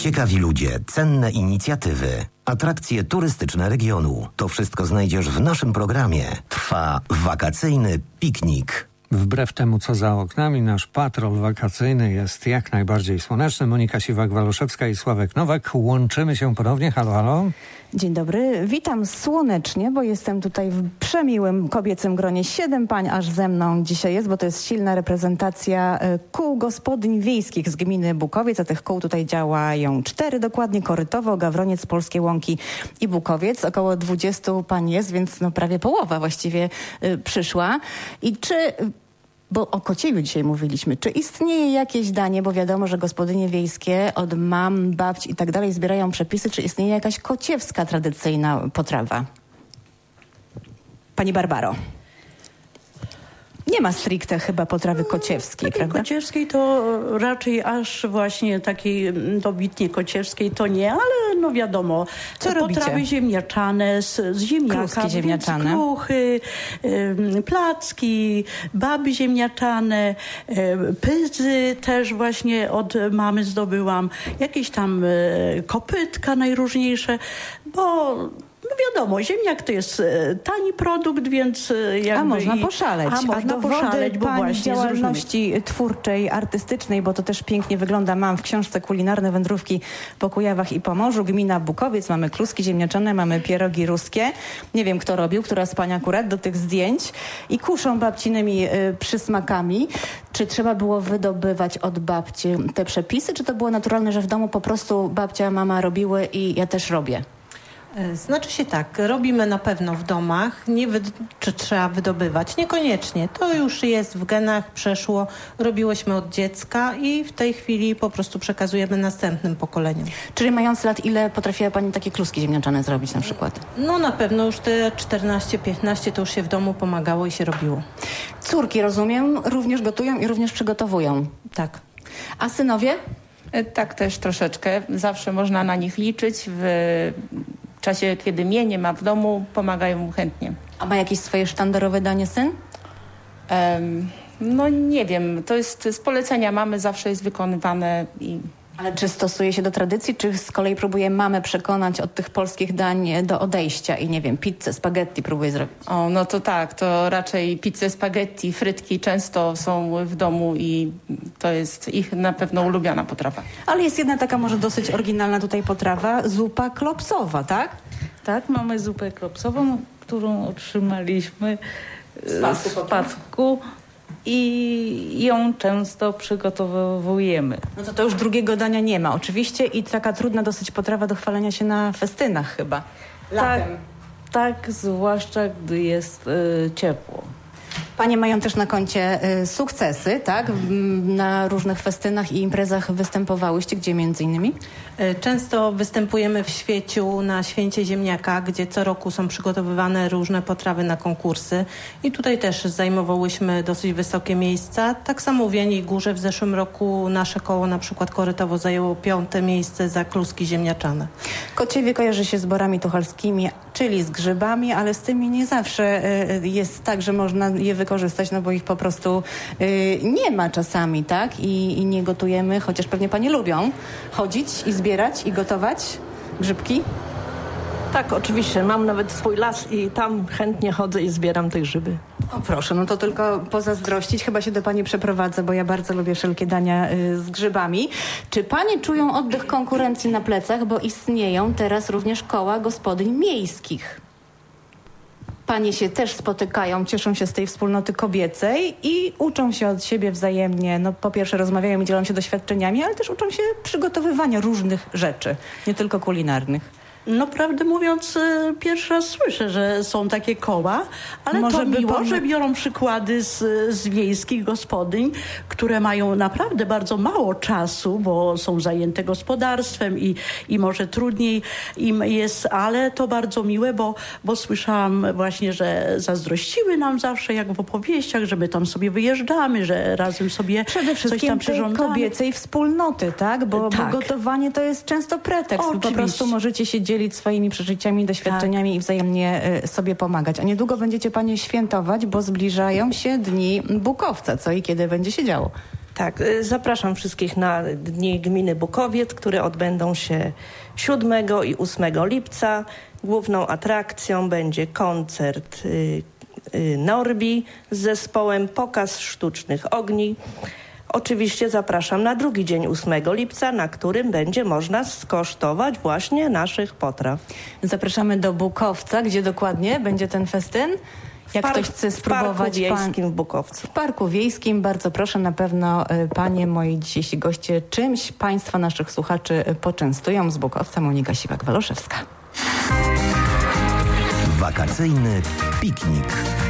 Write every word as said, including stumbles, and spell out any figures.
Ciekawi ludzie, cenne inicjatywy, atrakcje turystyczne regionu. To wszystko znajdziesz w naszym programie. Trwa wakacyjny piknik. Wbrew temu, co za oknami, nasz patrol wakacyjny jest jak najbardziej słoneczny. Monika Siwak-Waluszewska i Sławek Nowak. Łączymy się ponownie. Halo, halo. Dzień dobry. Witam słonecznie, bo jestem tutaj w przemiłym kobiecym gronie. Siedem pań aż ze mną dzisiaj jest, bo to jest silna reprezentacja kół gospodyń wiejskich z gminy Bukowiec. A tych kół tutaj działają cztery dokładnie. Korytowo, Gawroniec, Polskie Łąki i Bukowiec. Około dwudziestu pań jest, więc no prawie połowa właściwie y, przyszła. I czy... Bo o kocieju dzisiaj mówiliśmy. Czy istnieje jakieś danie, bo wiadomo, że gospodynie wiejskie od mam, babci i tak dalej zbierają przepisy, czy istnieje jakaś kociewska tradycyjna potrawa? Pani Barbaro. Nie ma stricte chyba potrawy kociewskiej, takiej prawda? Kociewskiej to raczej aż właśnie takiej dobitnie kociewskiej to nie, ale no wiadomo. Co robicie? Potrawy ziemniaczane z, z ziemniaka. Kluski ziemniaczane. Kruchy, y, placki, baby ziemniaczane, y, pyzy też właśnie od mamy zdobyłam. Jakieś tam y, kopytka najróżniejsze, bo... No wiadomo, ziemniak to jest e, tani produkt, więc e, jakby... A można i, poszaleć. A, można a poszaleć, bo pani właśnie działalności twórczej, artystycznej, bo to też pięknie wygląda. Mam w książce Kulinarne wędrówki po Kujawach i Pomorzu. Gmina Bukowiec, mamy kluski ziemniaczane, mamy pierogi ruskie. Nie wiem, kto robił, która z pań akurat do tych zdjęć. I kuszą babcinymi y, przysmakami. Czy trzeba było wydobywać od babci te przepisy, czy to było naturalne, że w domu po prostu babcia, mama robiły i ja też robię? Znaczy się tak, robimy na pewno w domach, nie wy- czy trzeba wydobywać, niekoniecznie. To już jest w genach, przeszło, robiłyśmy od dziecka i w tej chwili po prostu przekazujemy następnym pokoleniom. Czyli mając lat, ile potrafiła pani takie kluski ziemniaczane zrobić na przykład? No na pewno już te czternaście piętnaście to już się w domu pomagało i się robiło. Córki, rozumiem, również gotują i również przygotowują. Tak. A synowie? Tak, też troszeczkę. Zawsze można na nich liczyć. W czasie, kiedy mnie nie ma w domu, pomagają mu chętnie. A ma jakieś swoje sztandarowe danie syn? Um, no nie wiem, to jest z polecenia mamy, zawsze jest wykonywane i... Ale czy stosuje się do tradycji, czy z kolei próbuje mamę przekonać od tych polskich dań do odejścia i nie wiem, pizzę, spaghetti próbuje zrobić? O, no to tak, to raczej pizze, spaghetti, frytki często są w domu i to jest ich na pewno ulubiona potrawa. Ale jest jedna taka może dosyć oryginalna tutaj potrawa, zupa klopsowa, tak? Tak, mamy zupę klopsową, którą otrzymaliśmy Z spadku, z spadku i ją często przygotowujemy. No to to już drugiego dania nie ma oczywiście i taka trudna dosyć potrawa do chwalenia się na festynach chyba. Latem. Tak, tak, zwłaszcza gdy jest y, ciepło. Panie mają też na koncie y, sukcesy, tak? W, na różnych festynach i imprezach występowałyście, gdzie między innymi? Często występujemy w Świeciu na Święcie Ziemniaka, gdzie co roku są przygotowywane różne potrawy na konkursy i tutaj też zajmowałyśmy dosyć wysokie miejsca. Tak samo w Jeleniej Górze w zeszłym roku nasze koło, na przykład Korytowo, zajęło piąte miejsce za kluski ziemniaczane. Kociewie kojarzy się z borami tucholskimi, czyli z grzybami, ale z tymi nie zawsze y, jest tak, że można je wykorzystać, no bo ich po prostu y, nie ma czasami, tak? I, I nie gotujemy, chociaż pewnie panie lubią chodzić i zbierać i gotować grzybki. Tak, oczywiście. Mam nawet swój las i tam chętnie chodzę i zbieram te grzyby. O proszę, no to tylko pozazdrościć. Chyba się do pani przeprowadzę, bo ja bardzo lubię wszelkie dania y, z grzybami. Czy panie czują oddech konkurencji na plecach, bo istnieją teraz również koła gospodyń miejskich? Panie się też spotykają, cieszą się z tej wspólnoty kobiecej i uczą się od siebie wzajemnie. No po pierwsze rozmawiają i dzielą się doświadczeniami, ale też uczą się przygotowywania różnych rzeczy, nie tylko kulinarnych. No prawdę mówiąc, pierwszy raz słyszę, że są takie koła, ale Może to by miło, pan... że biorą przykłady z, z wiejskich gospodyń, które mają naprawdę bardzo mało czasu, bo są zajęte gospodarstwem i, i może trudniej im jest, ale to bardzo miłe, bo, bo słyszałam właśnie, że zazdrościły nam zawsze, jak w opowieściach, że my tam sobie wyjeżdżamy, że razem sobie Przede coś wszystkim tam tej przyrządzamy. kobiecej wspólnoty, tak? Bo, Tak. bo gotowanie to jest często pretekst. Po Oczywiście. prostu możecie się dzielić swoimi przeżyciami, doświadczeniami tak. i wzajemnie y, sobie pomagać. A niedługo będziecie panie świętować, bo zbliżają się dni Bukowca. Co i kiedy będzie się działo? Tak, y, zapraszam wszystkich na Dni Gminy Bukowiec, które odbędą się siódmego i ósmego lipca. Główną atrakcją będzie koncert y, y, Norbi z zespołem Pokaz Sztucznych Ogni. Oczywiście zapraszam na drugi dzień ósmego lipca, na którym będzie można skosztować właśnie naszych potraw. Zapraszamy do Bukowca, gdzie dokładnie będzie ten festyn? Jak Park, ktoś chce spróbować... W Parku Wiejskim pan... w Bukowcu. W Parku Wiejskim, bardzo proszę, na pewno y, panie, moi dzisiejsi goście, czymś państwa, naszych słuchaczy y, poczęstują. Z Bukowca Monika Siwak-Waluszewska. Wakacyjny piknik.